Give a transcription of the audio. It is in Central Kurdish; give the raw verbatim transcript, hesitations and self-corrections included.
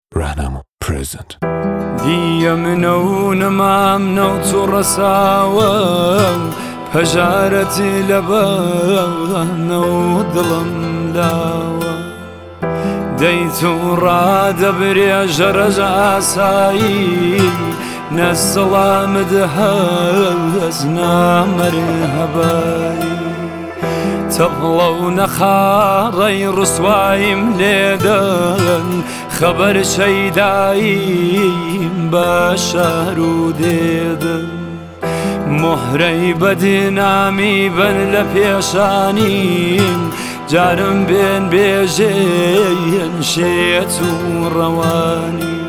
راهنما present. دیە منە و نەمامنە و تووڕەساوە پەژارەتی لەبەنە و دڵم لاوە دەی تووڕادەبرێ ژەرەژ ئاسایی نەسڵامت هەز نامەرهەبایی تەبڵە و نەخاڕەی ڕوسوایم لێدەن خەبەر شەیداییم بە شار و دێدن مۆهرەی بەدینامی بن لە پێشانیم جارم بێن بێژێن شێت و ڕەوانی